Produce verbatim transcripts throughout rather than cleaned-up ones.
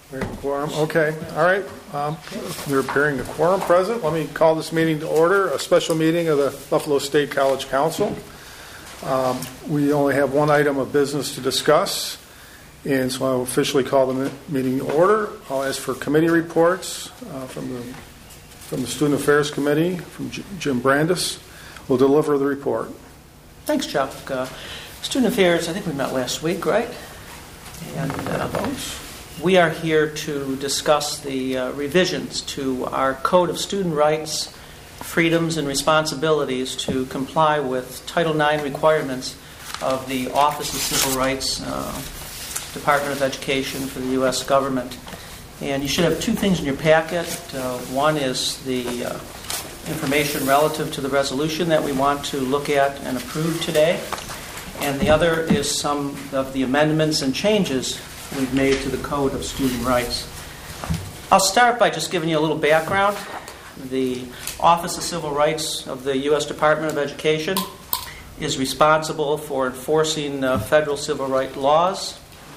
We have a quorum. Okay. All right. Um, We're appearing the quorum present. Let me call this meeting to order, a special meeting of the Buffalo State College Council. Um, we only have one item of business to discuss, and so I'll officially call the meeting to order. I'll ask for committee reports uh, from the from the Student Affairs Committee, from J- Jim Brandis. Will deliver the report. Thanks, Chuck. Uh, Student Affairs, I think we met last week, right? And uh, we are here to discuss the uh, revisions to our Code of Student Rights, Freedoms, and Responsibilities to comply with Title nine requirements of the Office of Civil Rights, uh, Department of Education for the U S government. And you should have two things in your packet. Uh, one is the uh, information relative to the resolution that we want to look at and approve today. And the other is some of the amendments and changes we've made to the Code of Student Rights. I'll start by just giving you a little background. The Office of Civil Rights of the U S Department of Education is responsible for enforcing uh, federal civil rights laws.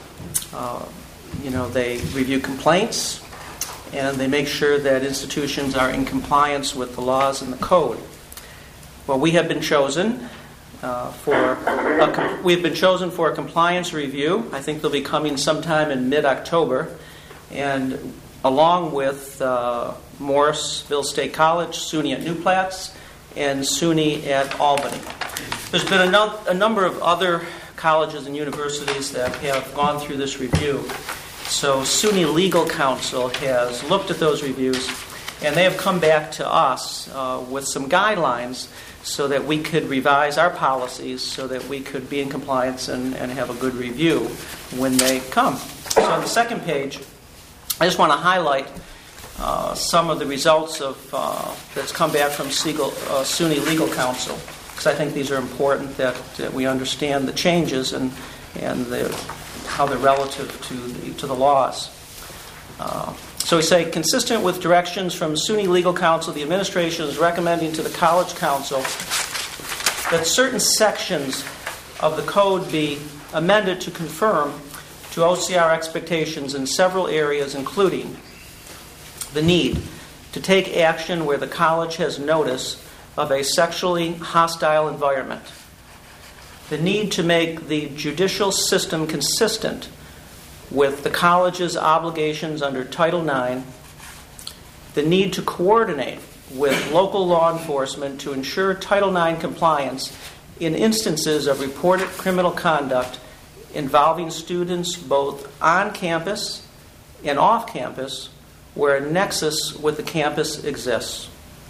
Uh, you know, they review complaints, and they make sure that institutions are in compliance with the laws and the code. Well, we have been chosen uh, for a com- we have been chosen for a compliance review. I think they'll be coming sometime in mid-October, and along with uh, Morrisville State College, SUNY at New Paltz, and SUNY at Albany. There's been a, no- a number of other colleges and universities that have gone through this review. So SUNY Legal Counsel has looked at those reviews, and they have come back to us uh, with some guidelines so that we could revise our policies so that we could be in compliance and, and have a good review when they come. So on the second page, I just want to highlight uh, some of the results of uh, that's come back from Siegel, uh, SUNY Legal Counsel, because I think these are important that, that we understand the changes and, and the how they're relative to the, to the laws. Uh, so we say, consistent with directions from SUNY Legal Counsel, the administration is recommending to the College Council that certain sections of the code be amended to conform to O C R expectations in several areas, including the need to take action where the college has notice of a sexually hostile environment, the need to make the judicial system consistent with the college's obligations under Title nine, the need to coordinate with local law enforcement to ensure Title nine compliance in instances of reported criminal conduct involving students both on campus and off campus where a nexus with the campus exists,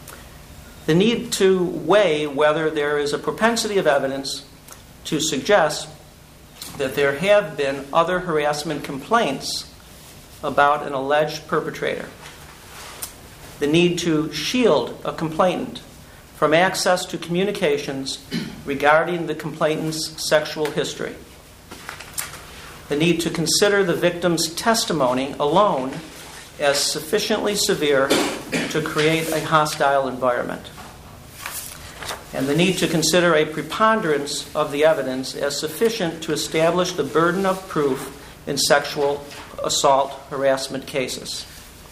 the need to weigh whether there is a propensity of evidence to suggest that there have been other harassment complaints about an alleged perpetrator, the need to shield a complainant from access to communications regarding the complainant's sexual history, the need to consider the victim's testimony alone as sufficiently severe to create a hostile environment, and the need to consider a preponderance of the evidence as sufficient to establish the burden of proof in sexual assault harassment cases.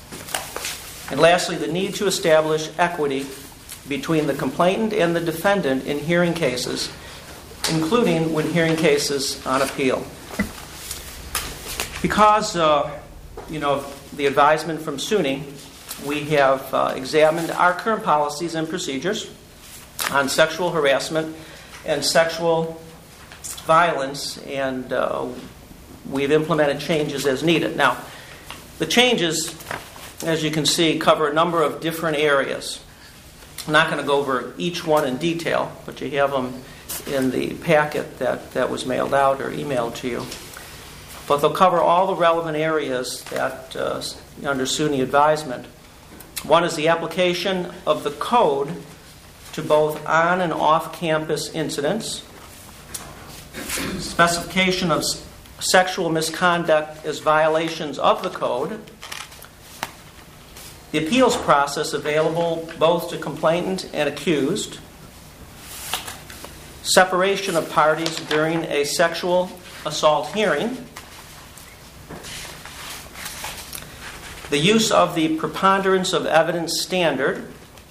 And lastly, the need to establish equity between the complainant and the defendant in hearing cases, including when hearing cases on appeal. Because, uh, you know, the advisement from SUNY, we have uh, examined our current policies and procedures on sexual harassment and sexual violence, and uh, we've implemented changes as needed. Now, the changes, as you can see, cover a number of different areas. I'm not going to go over each one in detail, but you have them in the packet that, that was mailed out or emailed to you. But they'll cover all the relevant areas that uh, under SUNY advisement. One is the application of the code to both on and off-campus incidents, specification of s- sexual misconduct as violations of the code, the appeals process available both to complainant and accused, separation of parties during a sexual assault hearing, the use of the preponderance of evidence standard,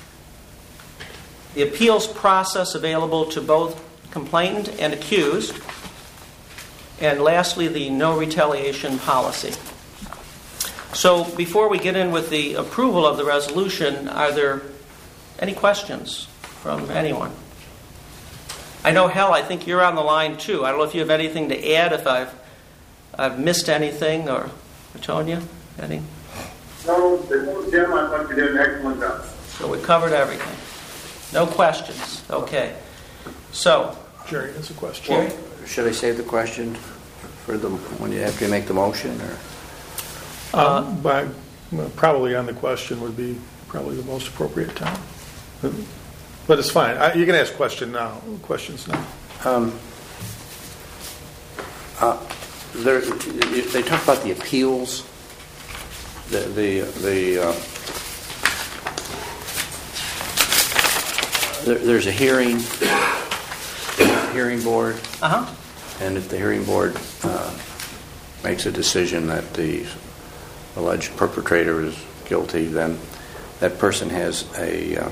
the appeals process available to both complainant and accused, and lastly, the no retaliation policy. So before we get in with the approval of the resolution, are there any questions from anyone? I know, Hal, I think you're on the line too. I don't know if you have anything to add, if I've I've missed anything, or Tonya, any? No, Jim, I thought you did an excellent job. So we covered everything. No questions. Okay. So, Jerry has a question. Jerry? Well, should I save the question for the when you after you make the motion, or? Um, but well, probably on the question would be probably the most appropriate time. But, but it's fine. I, you can ask question now. Questions now. Um, uh, there, they talk about the appeals. The the the. Uh, there, there's a hearing. Hearing board. Uh huh. And if the hearing board uh, makes a decision that the alleged perpetrator is guilty, then that person has a uh,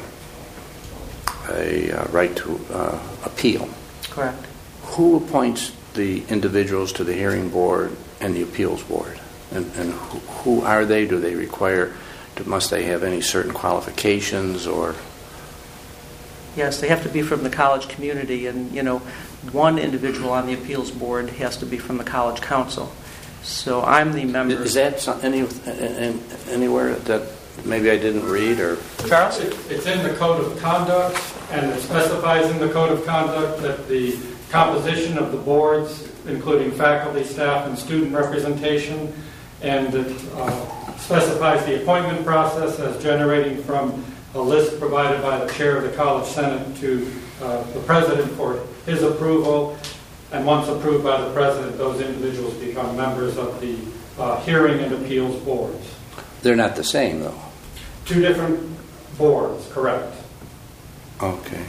a uh, right to uh, appeal. Correct. Who appoints the individuals to the hearing board and the appeals board, and, and who, who are they? Do they require? Must they have any certain qualifications or? Yes, they have to be from the college community, and you know, one individual on the appeals board has to be from the college council. So I'm the member. Is that some, any anywhere that maybe I didn't read, or? Charles? It, it's in the code of conduct, and it specifies in the code of conduct that the composition of the boards, including faculty, staff, and student representation, and it uh, specifies the appointment process as generating from a list provided by the chair of the College Senate to uh, the president for his approval, and once approved by the president, those individuals become members of the uh, hearing and appeals boards. They're not the same, though. Two different boards, correct. Okay.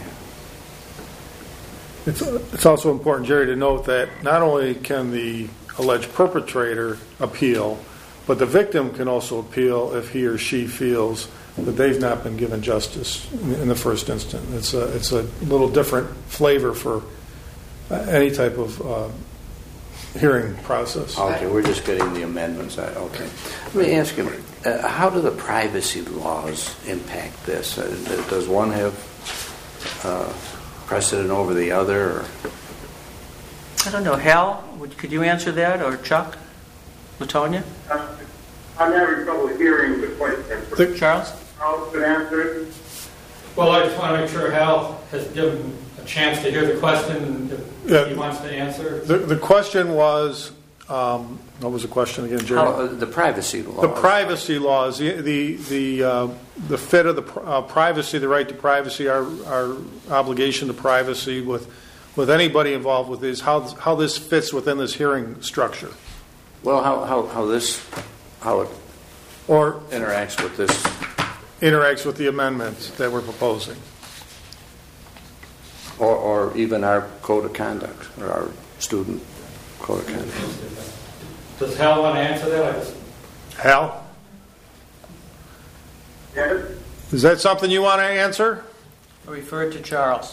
It's, it's also important, Jerry, to note that not only can the alleged perpetrator appeal, but the victim can also appeal if he or she feels that they've not been given justice in, in the first instant. It's a, it's a little different flavor for uh, any type of uh, hearing process. Okay, we're just getting the amendments. Okay. Let me ask you, uh, how do the privacy laws impact this? Uh, does one have uh, precedent over the other? Or? I don't know. Hal, would, could you answer that, or Chuck? Latonia? Uh, I'm having trouble hearing the question. The, Charles? Charles could answer it. Well, I just want to make sure Hal has given a chance to hear the question and if Yeah. he wants to answer. the, the question was, um, what was the question again, Jerry? How, uh, the privacy laws. The privacy laws, the the the, uh, the fit of the pr- uh, privacy, the right to privacy, our our obligation to privacy with with anybody involved with this, how how this fits within this hearing structure, Well, how, how, how this, how it or interacts with this. interacts with the amendments that we're proposing. Or, or even our code of conduct, or our student code of conduct. Does Hal want to answer that? I just, Hal, Yes? is that something you want to answer? Or refer it to Charles.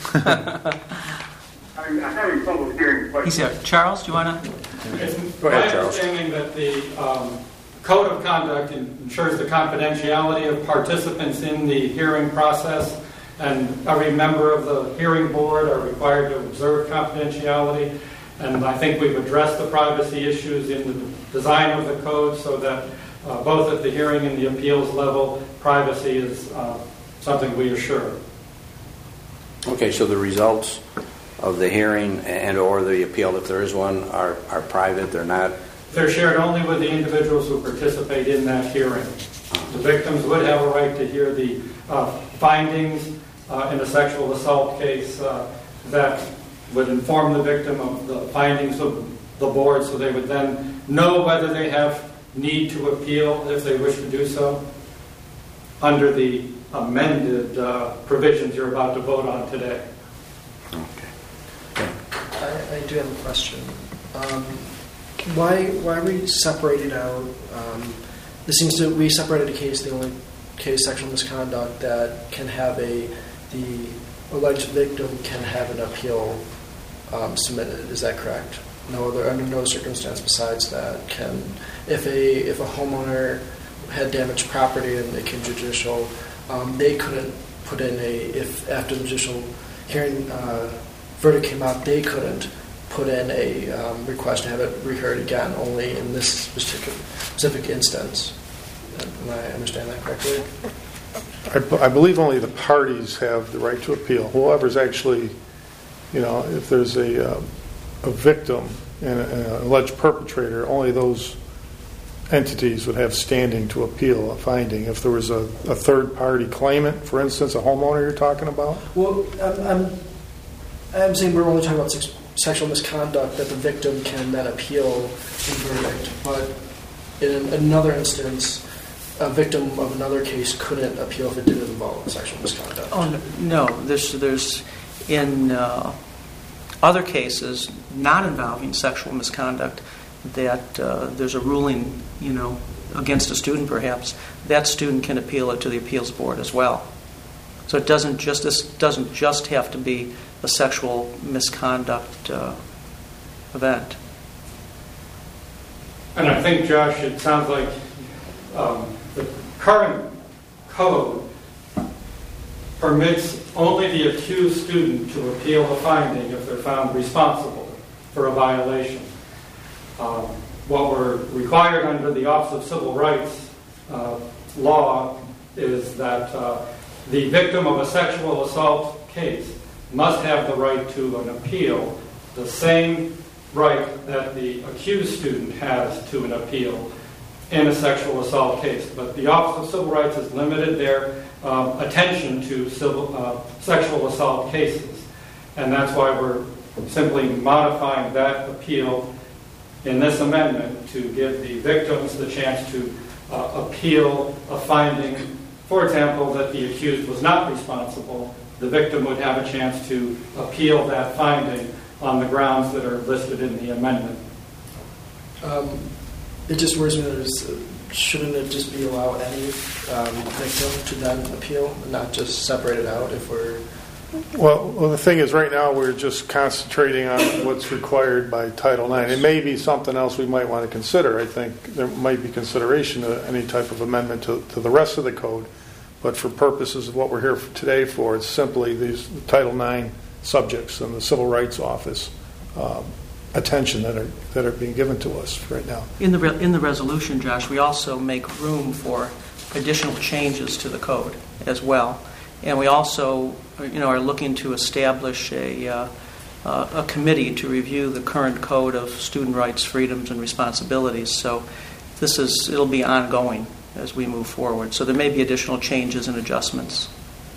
I'm, I'm having trouble hearing the He's question. here. Charles, do you want to? it's Go ahead, my Charles. understanding that the um, code of conduct ensures the confidentiality of participants in the hearing process, and every member of the hearing board are required to observe confidentiality. And I think we've addressed the privacy issues in the design of the code so that uh, both at the hearing and the appeals level, privacy is uh, something we assure. Okay, so the results of the hearing and or the appeal, if there is one, are, are private, they're not. They're shared only with the individuals who participate in that hearing. The victims would have a right to hear the uh, findings uh, in a sexual assault case uh, that would inform the victim of the findings of the board, so they would then know whether they have need to appeal if they wish to do so under the amended uh, provisions you're about to vote on today. Okay. I, I do have a question. Um, why why we separated out um, this seems to, we separated a case, the only case, sexual misconduct, that can have a, the alleged victim can have an appeal um, submitted. Is that correct? No other, under no circumstance besides that can, if a if a homeowner had damaged property and it came judicial, um, they couldn't put in a, if after the judicial hearing uh, verdict came out, they couldn't put in a um, request to have it reheard again, only in this specific, specific instance. Am I understand that correctly? I, b- I believe only the parties have the right to appeal. Whoever's actually, you know, if there's a, uh, a victim and an alleged perpetrator, only those entities would have standing to appeal a finding. If there was a, a third-party claimant, for instance, a homeowner you're talking about? Well, I'm, I'm, I'm saying we're only talking about sex, sexual misconduct, that the victim can then appeal the verdict. But in another instance, a victim of another case couldn't appeal if it didn't involve sexual misconduct. Oh, no. There's, there's in uh, other cases not involving sexual misconduct that uh, there's a ruling, you know, against a student perhaps, that student can appeal it to the appeals board as well. So it doesn't just, this doesn't just have to be a sexual misconduct uh, event. And I think, Josh, it sounds like um, the current code permits only the accused student to appeal the finding if they're found responsible for a violation. Um, what we're required under the Office of Civil Rights uh, law is that uh, the victim of a sexual assault case must have the right to an appeal, the same right that the accused student has to an appeal in a sexual assault case. But the Office of Civil Rights has limited their um, attention to civil, uh, sexual assault cases. And that's why we're simply modifying that appeal in this amendment to give the victims the chance to uh, appeal a finding. For example, that the accused was not responsible. The victim would have a chance to appeal that finding on the grounds that are listed in the amendment. Um, it just worries me that it's, uh, shouldn't it just be allow any um, victim to then appeal and not just separate it out if we're... Well, well, the thing is, right now we're just concentrating on what's required by Title nine. It may be something else we might want to consider. I think there might be consideration of any type of amendment to, to the rest of the code. But for purposes of what we're here for today for, it's simply these Title nine subjects and the Civil Rights Office um, attention that are that are being given to us right now. In the re- in the resolution, Josh, we also make room for additional changes to the code as well, and we also, you know, are looking to establish a uh, uh, a committee to review the current code of student rights, freedoms, and responsibilities. So this is it'll be ongoing as we move forward. So there may be additional changes and adjustments.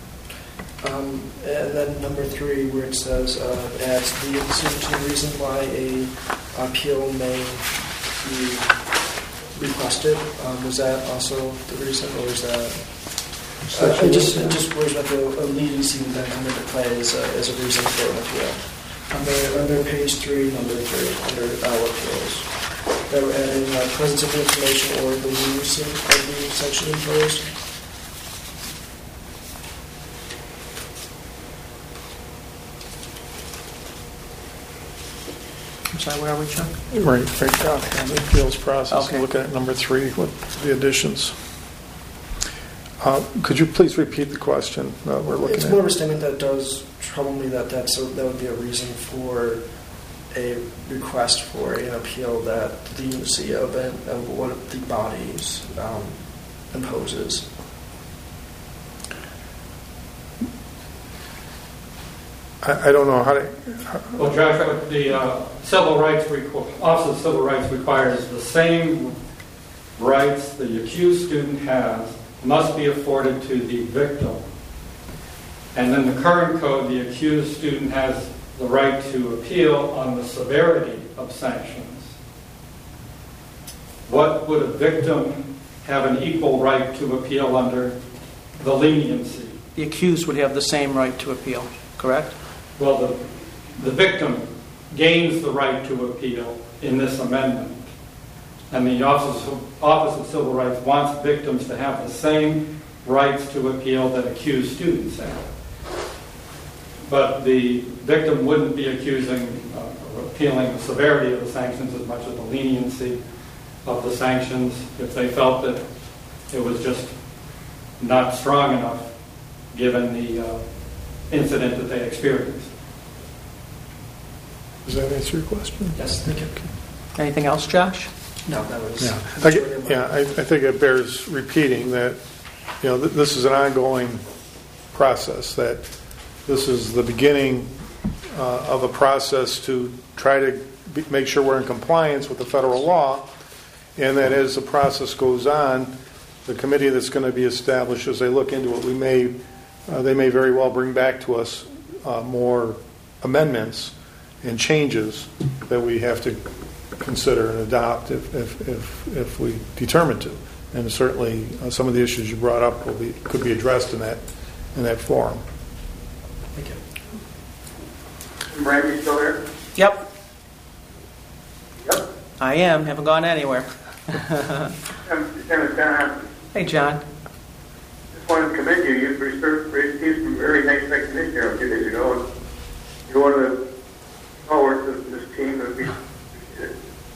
Um, and then number three, where it says, uh, adds the certain reason why a appeal may be requested. Um, was that also the reason, or is that... Uh, it just it just worries about the leniency that come into play as a, as a reason for an appeal. Under, under page three, number three, under our appeals. That we're adding uh, presence of information or the leniency of the section imposed. I'm sorry, where are we, Chuck? Right, right down in the appeals process. Okay. Looking at number three with the additions. Uh, could you please repeat the question uh, we're looking it's at? It's more of a statement that does trouble me that that's a, that would be a reason for a request for an appeal, that the leniency of, it, of what the bodies um, imposes. I, I don't know how to... How, Well, Josh, the uh, civil rights requ- Office of Civil Rights requires the same rights the accused student has must be afforded to the victim. And in the current code, the accused student has the right to appeal on the severity of sanctions. What would a victim have an equal right to appeal under the leniency? The accused would have the same right to appeal, correct? Well, the, the victim gains the right to appeal in this amendment. And the Office of, Office of Civil Rights wants victims to have the same rights to appeal that accused students have. But the victim wouldn't be accusing, uh, or appealing the severity of the sanctions as much as the leniency of the sanctions if they felt that it was just not strong enough given the uh, incident that they experienced. Does that answer your question? Yes, thank you. Anything else, Josh? No, that was. Yeah, I, get- yeah, I, I think it bears repeating that, you know, th- this is an ongoing process, that this is the beginning uh, of a process to try to be, make sure we're in compliance with the federal law, and that as the process goes on, the committee that's going to be established, as they look into it, we may, uh, they may very well bring back to us uh, more amendments and changes that we have to consider and adopt if if, if, if we determine to. And certainly uh, some of the issues you brought up will be could be addressed in that in that forum. Thank you. Brad, you still there? Yep, Yep. I am. Haven't gone anywhere. I'm Lieutenant Don. Hey, John. Just wanted to commend you. You've received received some very nice recognition here a few days ago. And you're one of the stalwarts of this team that we appreciate it.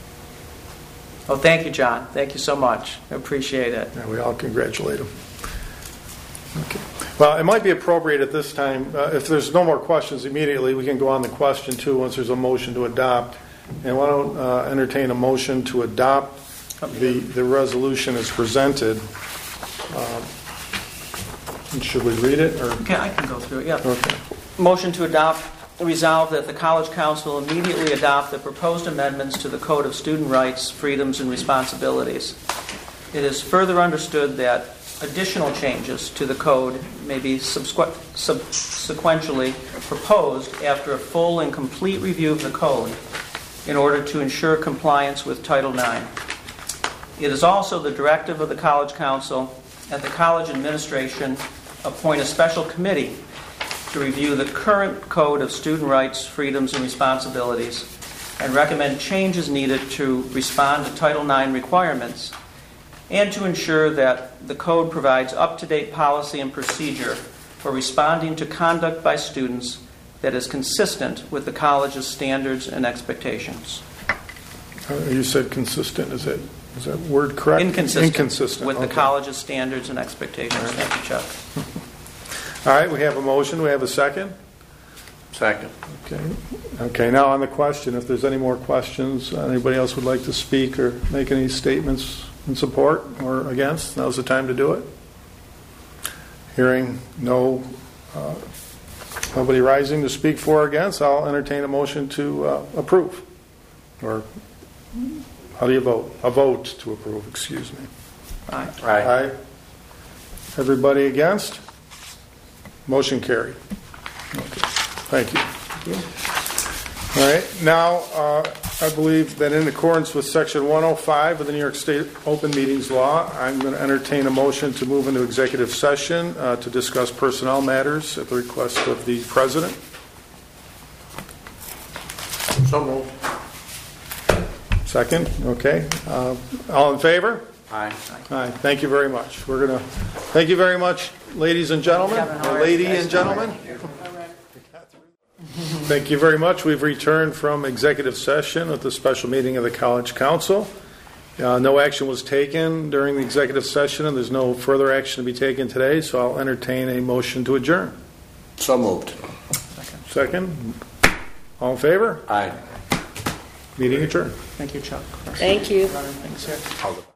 Oh, thank you, John. Thank you so much. I appreciate it. And we all congratulate them. Okay. Well, it might be appropriate at this time, uh, if there's no more questions immediately, we can go on to question two once there's a motion to adopt. And why don't uh, entertain a motion to adopt the, the resolution as presented. Um, should we read it? Or? Okay, I can go through it, yeah. Okay. Motion to adopt, resolve that the College Council immediately adopt the proposed amendments to the Code of Student Rights, Freedoms, and Responsibilities. It is further understood that additional changes to the Code may be subsequ- subsequently proposed after a full and complete review of the Code in order to ensure compliance with Title nine. It is also the directive of the College Council that the college administration appoint a special committee to review the current Code of Student Rights, Freedoms, and Responsibilities and recommend changes needed to respond to Title nine requirements and to ensure that the Code provides up-to-date policy and procedure for responding to conduct by students that is consistent with the college's standards and expectations. Uh, you said consistent. Is that is that word correct? Inconsistent, Inconsistent. with Okay. the college's standards and expectations. Right. Thank you, Chuck. All right, we have a motion. We have a second. Second. Okay. Okay. Now on the question, if there's any more questions, anybody else would like to speak or make any statements in support or against, now's the time to do it. Hearing no, uh, nobody rising to speak for or against, I'll entertain a motion to uh, approve. Or how do you vote? A vote to approve. Excuse me. Aye. Aye. Everybody against? Motion carried. Okay. Thank you. All right. Now, uh, I believe that in accordance with Section one oh five of the New York State Open Meetings Law, I'm going to entertain a motion to move into executive session uh, to discuss personnel matters at the request of the President. So moved. Second. Okay. Uh, all in favor? Aye. Aye. Thank you very much. We're going to thank you very much, ladies and gentlemen, Kevin, how or are you? lady Nice and to meet gentlemen. Thank you very much. We've returned from executive session at the special meeting of the College Council. Uh, no action was taken during the executive session, and there's no further action to be taken today, so I'll entertain a motion to adjourn. So moved. Second. All in favor? Aye. Meeting adjourned. Thank you, Chuck. Thank you. Running things here.